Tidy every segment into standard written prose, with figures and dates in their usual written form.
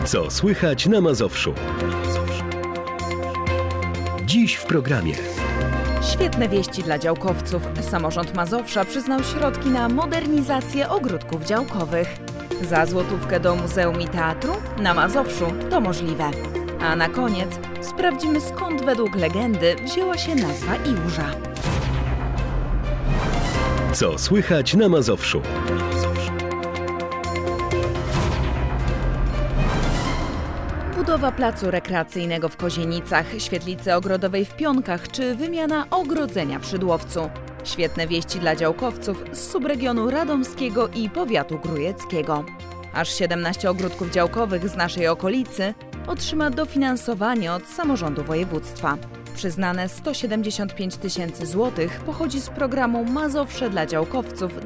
Co słychać na Mazowszu? Dziś w programie. Świetne wieści dla działkowców. Samorząd Mazowsza przyznał środki na modernizację ogródków działkowych. Za złotówkę do muzeum i teatru? Na Mazowszu to możliwe. A na koniec sprawdzimy, skąd według legendy wzięła się nazwa Iłża. Co słychać na Mazowszu? Budowa placu rekreacyjnego w Kozienicach, świetlicy ogrodowej w Pionkach czy wymiana ogrodzenia w Szydłowcu. Świetne wieści dla działkowców z subregionu radomskiego i powiatu grójeckiego. Aż 17 ogródków działkowych z naszej okolicy otrzyma dofinansowanie od samorządu województwa. Przyznane 175 000 złotych pochodzi z programu Mazowsze dla działkowców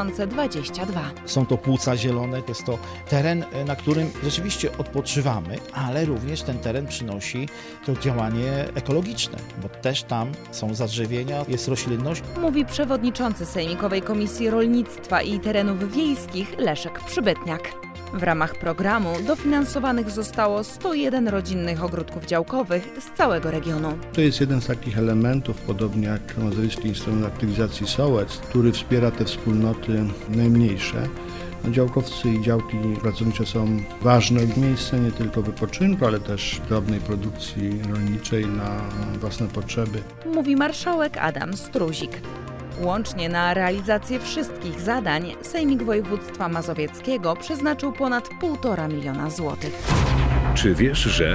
2022. Są to płuca zielone, jest to teren, na którym rzeczywiście odpoczywamy, ale również ten teren przynosi to działanie ekologiczne, bo też tam są zadrzewienia, jest roślinność. Mówi przewodniczący Sejmikowej Komisji Rolnictwa i Terenów Wiejskich Leszek Przybytniak. W ramach programu dofinansowanych zostało 101 rodzinnych ogródków działkowych z całego regionu. To jest jeden z takich elementów, podobnie jak Mazowiecki Instrument Aktywizacji Sołectw, który wspiera te wspólnoty najmniejsze. Działkowcy i działki pracownicze są ważne miejsce nie tylko wypoczynku, ale też drobnej produkcji rolniczej na własne potrzeby. Mówi marszałek Adam Struzik. Łącznie na realizację wszystkich zadań Sejmik Województwa Mazowieckiego przeznaczył ponad 1,5 miliona złotych. Czy wiesz, że...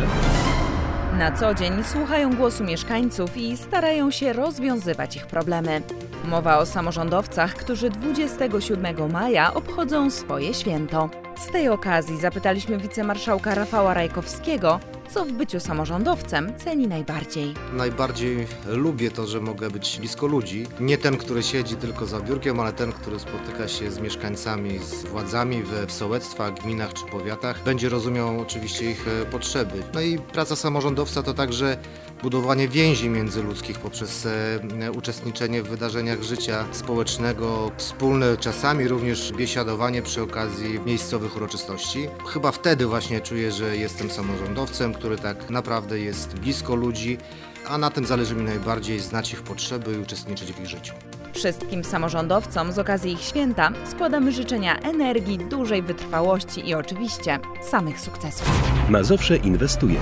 Na co dzień słuchają głosu mieszkańców i starają się rozwiązywać ich problemy. Mowa o samorządowcach, którzy 27 maja obchodzą swoje święto. Z tej okazji zapytaliśmy wicemarszałka Rafała Rajkowskiego, co w byciu samorządowcem ceni najbardziej. Najbardziej lubię to, że mogę być blisko ludzi. Nie ten, który siedzi tylko za biurkiem, ale ten, który spotyka się z mieszkańcami, z władzami w sołectwach, gminach czy powiatach. Będzie rozumiał oczywiście ich potrzeby. No i praca samorządowca to także budowanie więzi międzyludzkich poprzez uczestniczenie w wydarzeniach życia społecznego, wspólne czasami również biesiadowanie przy okazji miejscowych uroczystości. Chyba wtedy właśnie czuję, że jestem samorządowcem, który tak naprawdę jest blisko ludzi, a na tym zależy mi najbardziej, znać ich potrzeby i uczestniczyć w ich życiu. Wszystkim samorządowcom z okazji ich święta składamy życzenia energii, dużej wytrwałości i oczywiście samych sukcesów. Mazowsze inwestuje.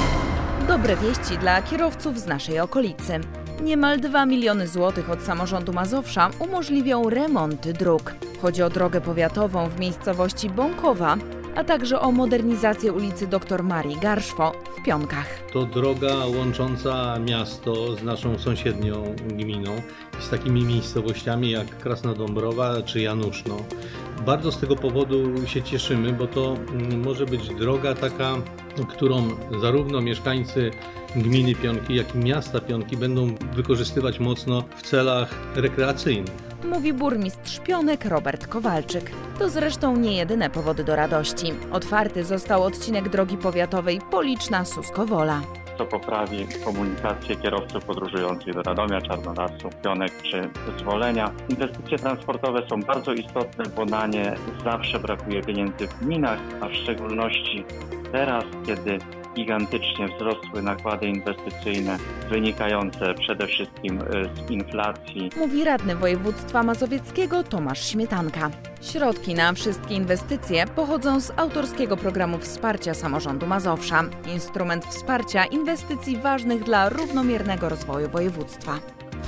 Dobre wieści dla kierowców z naszej okolicy. Niemal 2 miliony złotych od samorządu Mazowsza umożliwią remonty dróg. Chodzi o drogę powiatową w miejscowości Bąkowa, a także o modernizację ulicy Dr Marii Garszwo w Pionkach. To droga łącząca miasto z naszą sąsiednią gminą i z takimi miejscowościami jak Krasna Dąbrowa czy Januszno. Bardzo z tego powodu się cieszymy, bo to może być droga taka, którą zarówno mieszkańcy gminy Pionki, jak i miasta Pionki będą wykorzystywać mocno w celach rekreacyjnych. Mówi burmistrz Pionek Robert Kowalczyk. To zresztą nie jedyne powody do radości. Otwarty został odcinek drogi powiatowej Policzna-Suskowola. To poprawi komunikację kierowców podróżujących do Radomia, Czarnolasów, Pionek czy Zwolenia. Inwestycje transportowe są bardzo istotne, bo na nie zawsze brakuje pieniędzy w gminach, a w szczególności teraz, kiedy gigantycznie wzrosły nakłady inwestycyjne wynikające przede wszystkim z inflacji. Mówi radny województwa mazowieckiego Tomasz Śmietanka. Środki na wszystkie inwestycje pochodzą z autorskiego programu wsparcia samorządu Mazowsza. Instrument wsparcia inwestycji ważnych dla równomiernego rozwoju województwa.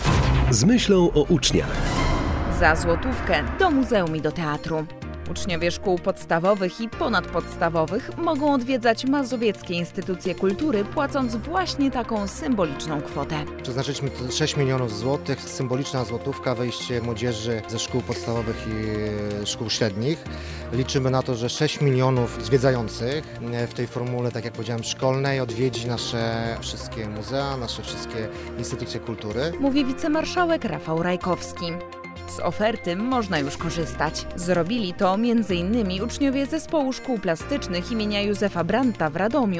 Z myślą o uczniach. Za złotówkę do muzeum i do teatru. Uczniowie szkół podstawowych i ponadpodstawowych mogą odwiedzać mazowieckie instytucje kultury, płacąc właśnie taką symboliczną kwotę. Przeznaczyliśmy 6 milionów złotych, symboliczna złotówka, wejście młodzieży ze szkół podstawowych i szkół średnich. Liczymy na to, że 6 milionów zwiedzających w tej formule, tak jak powiedziałem, szkolnej odwiedzi nasze wszystkie muzea, nasze wszystkie instytucje kultury. Mówi wicemarszałek Rafał Rajkowski. Z oferty można już korzystać. Zrobili to m.in. uczniowie Zespołu Szkół Plastycznych imienia Józefa Brandta w Radomiu,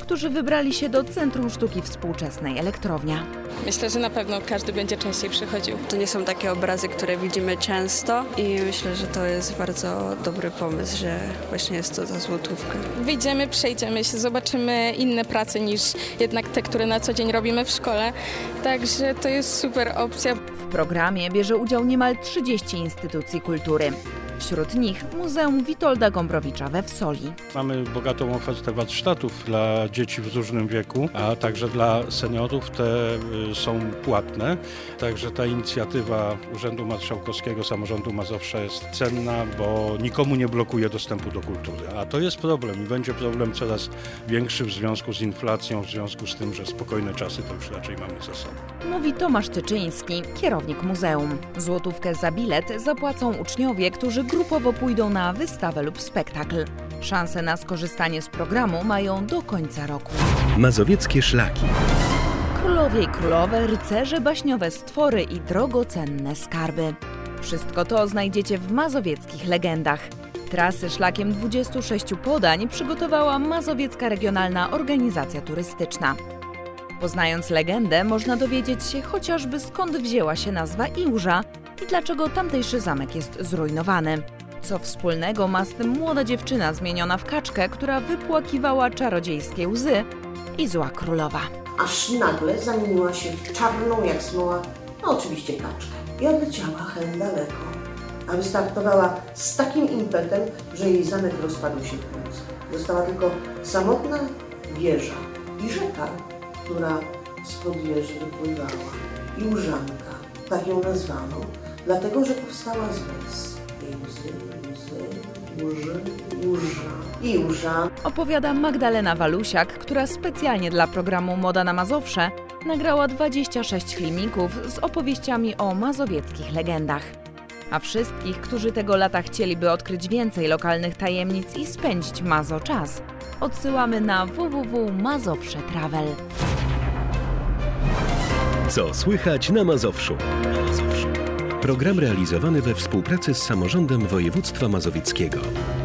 którzy wybrali się do Centrum Sztuki Współczesnej Elektrownia. Myślę, że na pewno każdy będzie częściej przychodził. To nie są takie obrazy, które widzimy często i myślę, że to jest bardzo dobry pomysł, że właśnie jest to za złotówkę. Wyjdziemy, przejdziemy się, zobaczymy inne prace niż jednak te, które na co dzień robimy w szkole. Także to jest super opcja. W programie bierze udział niemal 30 instytucji kultury. Wśród nich Muzeum Witolda Gombrowicza we Wsoli. Mamy bogatą ofertę warsztatów dla dzieci w różnym wieku, a także dla seniorów. Te są płatne. Także ta inicjatywa Urzędu Marszałkowskiego Samorządu Mazowsza jest cenna, bo nikomu nie blokuje dostępu do kultury. A to jest problem i będzie problem coraz większy w związku z inflacją, w związku z tym, że spokojne czasy to już raczej mamy za sobą. Mówi Tomasz Tyczyński, kierownik muzeum. Złotówkę za bilet zapłacą uczniowie, którzy grupowo pójdą na wystawę lub spektakl. Szanse na skorzystanie z programu mają do końca roku. Mazowieckie szlaki. Królowie i królowe, rycerze, baśniowe stwory i drogocenne skarby. Wszystko to znajdziecie w mazowieckich legendach. Trasy szlakiem 26 podań przygotowała Mazowiecka Regionalna Organizacja Turystyczna. Poznając legendę, można dowiedzieć się chociażby skąd wzięła się nazwa Iłża i dlaczego tamtejszy zamek jest zrujnowany. Co wspólnego ma z tym młoda dziewczyna zmieniona w kaczkę, która wypłakiwała czarodziejskie łzy i zła królowa. Aż nagle zamieniła się w czarną jak smoła, no oczywiście kaczkę. I odleciała hen daleko, a wystartowała z takim impetem, że jej zamek rozpadł się w półce. Została tylko samotna wieża i rzeka, która spod wieży wypływała. Iłżanka, tak ją nazwano, dlatego że powstała z łez. Iłża. Opowiada Magdalena Walusiak, która specjalnie dla programu Moda na Mazowsze nagrała 26 filmików z opowieściami o mazowieckich legendach. A wszystkich, którzy tego lata chcieliby odkryć więcej lokalnych tajemnic i spędzić mazo czas, odsyłamy na www.mazowsze Travel. Co słychać na Mazowszu? Program realizowany we współpracy z Samorządem Województwa Mazowieckiego.